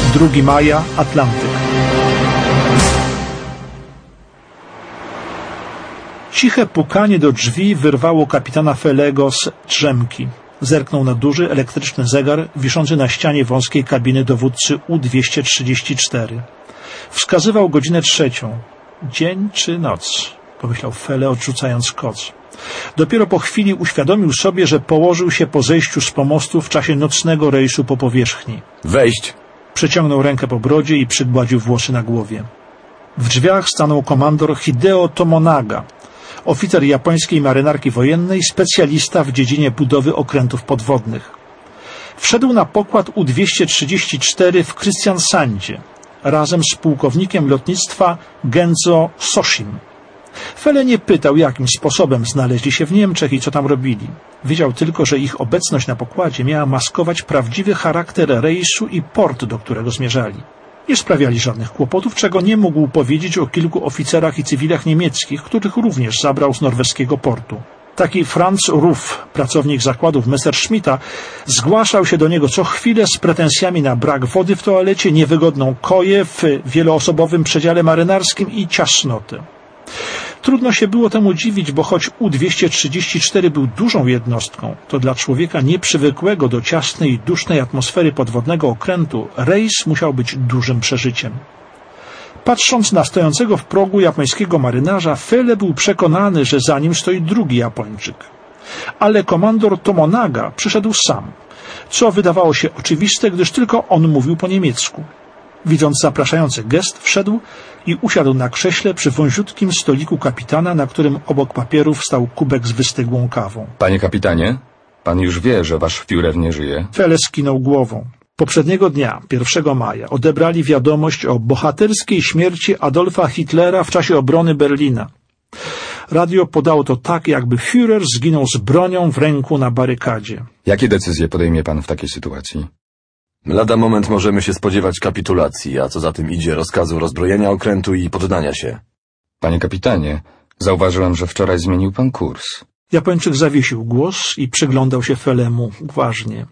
2 maja, Atlantyk. Ciche pukanie do drzwi wyrwało kapitana Felego z drzemki. Zerknął na duży, elektryczny zegar wiszący na ścianie wąskiej kabiny dowódcy U-234. Wskazywał godzinę 3. Dzień czy noc? Pomyślał Fele, odrzucając koc. Dopiero po chwili uświadomił sobie, że położył się po zejściu z pomostu w czasie nocnego rejsu po powierzchni. Wejść! Przeciągnął rękę po brodzie i przygładził włosy na głowie. W drzwiach stanął komandor Hideo Tomonaga, oficer japońskiej marynarki wojennej, specjalista w dziedzinie budowy okrętów podwodnych. Wszedł na pokład U-234 w Kristiansandzie razem z pułkownikiem lotnictwa Genzo Soshim. Fele nie pytał, jakim sposobem znaleźli się w Niemczech i co tam robili. Wiedział tylko, że ich obecność na pokładzie miała maskować prawdziwy charakter rejsu i port, do którego zmierzali. Nie sprawiali żadnych kłopotów, czego nie mógł powiedzieć o kilku oficerach i cywilach niemieckich, których również zabrał z norweskiego portu. Taki Franz Ruff, pracownik zakładów Messerschmitta, zgłaszał się do niego co chwilę z pretensjami na brak wody w toalecie, niewygodną koję w wieloosobowym przedziale marynarskim i ciasnotę. Trudno się było temu dziwić, bo choć U-234 był dużą jednostką, to dla człowieka nieprzywykłego do ciasnej i dusznej atmosfery podwodnego okrętu rejs musiał być dużym przeżyciem. Patrząc na stojącego w progu japońskiego marynarza, Fele był przekonany, że za nim stoi drugi Japończyk. Ale komandor Tomonaga przyszedł sam, co wydawało się oczywiste, gdyż tylko on mówił po niemiecku. Widząc zapraszający gest, wszedł i usiadł na krześle przy wąziutkim stoliku kapitana, na którym obok papierów stał kubek z wystygłą kawą. Panie kapitanie, pan już wie, że wasz Führer nie żyje. Fele skinął głową. Poprzedniego dnia, 1 maja, odebrali wiadomość o bohaterskiej śmierci Adolfa Hitlera w czasie obrony Berlina. Radio podało to tak, jakby Führer zginął z bronią w ręku na barykadzie. Jakie decyzje podejmie pan w takiej sytuacji? Lada moment możemy się spodziewać kapitulacji, a co za tym idzie rozkazu rozbrojenia okrętu i poddania się. Panie kapitanie, zauważyłem, że wczoraj zmienił pan kurs. Japończyk zawiesił głos i przyglądał się Felemu uważnie.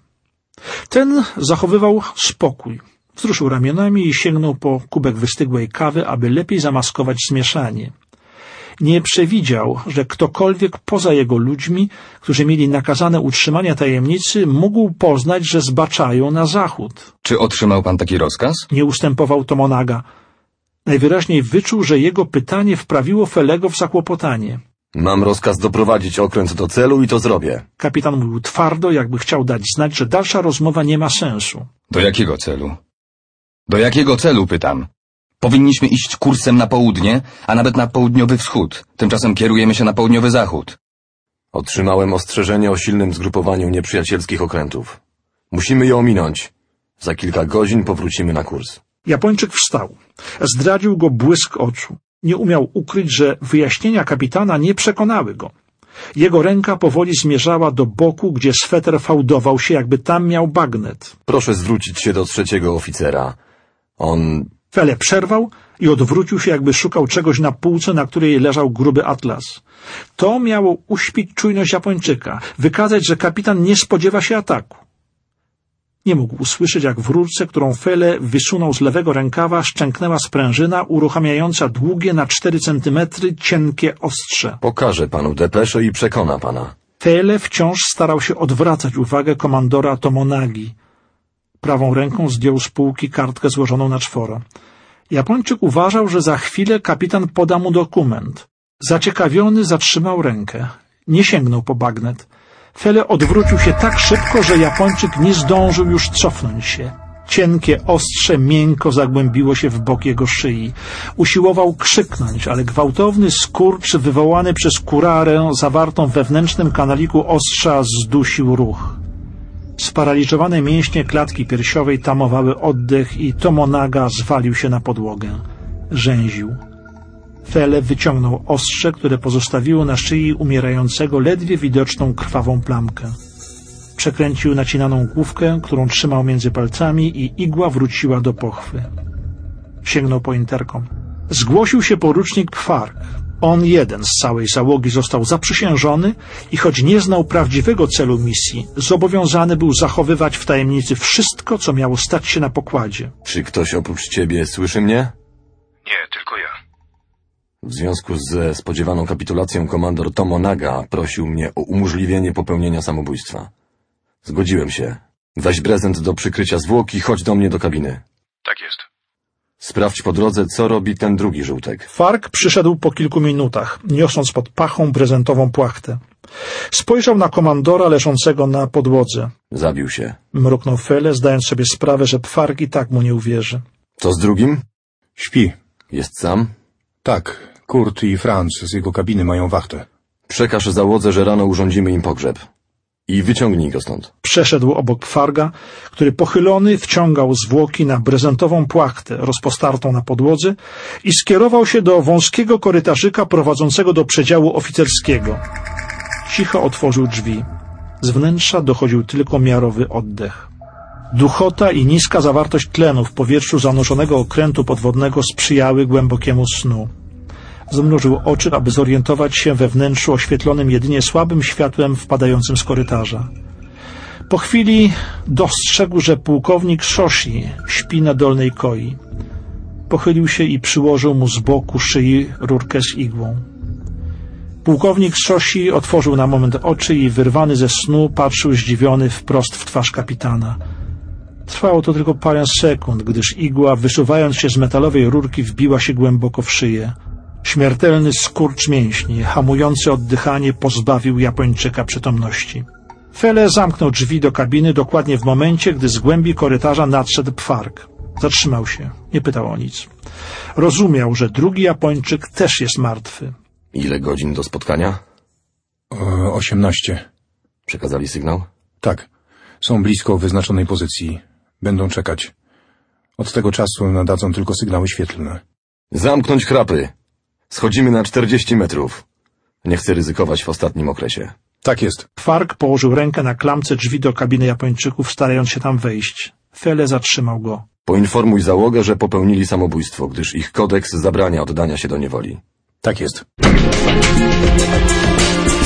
Ten zachowywał spokój. Wzruszył ramionami i sięgnął po kubek wystygłej kawy, aby lepiej zamaskować zmieszanie. Nie przewidział, że ktokolwiek poza jego ludźmi, którzy mieli nakazane utrzymanie tajemnicy, mógł poznać, że zbaczają na zachód. Czy otrzymał pan taki rozkaz? Nie ustępował Tomonaga. Najwyraźniej wyczuł, że jego pytanie wprawiło Felego w zakłopotanie. Mam rozkaz doprowadzić okręt do celu i to zrobię. Kapitan mówił twardo, jakby chciał dać znać, że dalsza rozmowa nie ma sensu. Do jakiego celu? Do jakiego celu, pytam? Powinniśmy iść kursem na południe, a nawet na południowy wschód. Tymczasem kierujemy się na południowy zachód. Otrzymałem ostrzeżenie o silnym zgrupowaniu nieprzyjacielskich okrętów. Musimy je ominąć. Za kilka godzin powrócimy na kurs. Japończyk wstał. Zdradził go błysk oczu. Nie umiał ukryć, że wyjaśnienia kapitana nie przekonały go. Jego ręka powoli zmierzała do boku, gdzie sweter fałdował się, jakby tam miał bagnet. Proszę zwrócić się do 3. oficera. On... Fele przerwał i odwrócił się, jakby szukał czegoś na półce, na której leżał gruby atlas. To miało uśpić czujność Japończyka, wykazać, że kapitan nie spodziewa się ataku. Nie mógł usłyszeć, jak w rurce, którą Fele wysunął z lewego rękawa, szczęknęła sprężyna uruchamiająca długie na 4 centymetry cienkie ostrze. Pokażę panu depeszę i przekona pana. Fele wciąż starał się odwracać uwagę komandora Tomonagi. Prawą ręką zdjął z półki kartkę złożoną na 4. Japończyk uważał, że za chwilę kapitan poda mu dokument. Zaciekawiony zatrzymał rękę. Nie sięgnął po bagnet. Fele odwrócił się tak szybko, że Japończyk nie zdążył już cofnąć się. Cienkie ostrze miękko zagłębiło się w bok jego szyi. Usiłował krzyknąć, ale gwałtowny skurcz wywołany przez kurarę zawartą w wewnętrznym kanaliku ostrza zdusił ruch. Sparaliżowane mięśnie klatki piersiowej tamowały oddech i Tomonaga zwalił się na podłogę. Rzęził. Fele wyciągnął ostrze, które pozostawiło na szyi umierającego ledwie widoczną krwawą plamkę. Przekręcił nacinaną główkę, którą trzymał między palcami i igła wróciła do pochwy. Sięgnął po interkom. Zgłosił się porucznik Pfark. On jeden z całej załogi został zaprzysiężony i choć nie znał prawdziwego celu misji, zobowiązany był zachowywać w tajemnicy wszystko, co miało stać się na pokładzie. Czy ktoś oprócz ciebie słyszy mnie? Nie, tylko ja. W związku ze spodziewaną kapitulacją komandor Tomonaga prosił mnie o umożliwienie popełnienia samobójstwa. Zgodziłem się. Weź prezent do przykrycia zwłok i chodź do mnie do kabiny. Tak jest. Sprawdź po drodze, co robi ten drugi żółtek. Fark przyszedł po kilku minutach, niosąc pod pachą prezentową płachtę. Spojrzał na komandora leżącego na podłodze. Zabił się. Mruknął Fele, zdając sobie sprawę, że Fark i tak mu nie uwierzy. Co z drugim? Śpi. Jest sam? Tak, Kurt i Franz z jego kabiny mają wachtę. Przekaż załodze, że rano urządzimy im pogrzeb. I wyciągnij go stąd. Przeszedł obok Farga, który pochylony wciągał zwłoki na brezentową płachtę rozpostartą na podłodze i skierował się do wąskiego korytarzyka prowadzącego do przedziału oficerskiego. Cicho otworzył drzwi. Z wnętrza dochodził tylko miarowy oddech. Duchota i niska zawartość tlenu w powietrzu zanurzonego okrętu podwodnego sprzyjały głębokiemu snu. Zmrużył oczy, aby zorientować się we wnętrzu oświetlonym jedynie słabym światłem wpadającym z korytarza. Po chwili dostrzegł, że pułkownik Shoshi śpi na dolnej koi. Pochylił się i przyłożył mu z boku szyi rurkę z igłą. Pułkownik Shoshi otworzył na moment oczy i wyrwany ze snu patrzył zdziwiony wprost w twarz kapitana. Trwało to tylko parę sekund, gdyż igła, wysuwając się z metalowej rurki, wbiła się głęboko w szyję. Śmiertelny skurcz mięśni, hamujący oddychanie, pozbawił Japończyka przytomności. Fele zamknął drzwi do kabiny dokładnie w momencie, gdy z głębi korytarza nadszedł Fark. Zatrzymał się, nie pytał o nic. Rozumiał, że drugi Japończyk też jest martwy. Ile godzin do spotkania? 18. Przekazali sygnał? Tak. Są blisko wyznaczonej pozycji. Będą czekać. Od tego czasu nadadzą tylko sygnały świetlne. Zamknąć chrapy. Schodzimy na 40 metrów. Nie chcę ryzykować w ostatnim okresie. Tak jest. Fark położył rękę na klamce drzwi do kabiny Japończyków, starając się tam wejść. Fele zatrzymał go. Poinformuj załogę, że popełnili samobójstwo, gdyż ich kodeks zabrania oddania się do niewoli. Tak jest.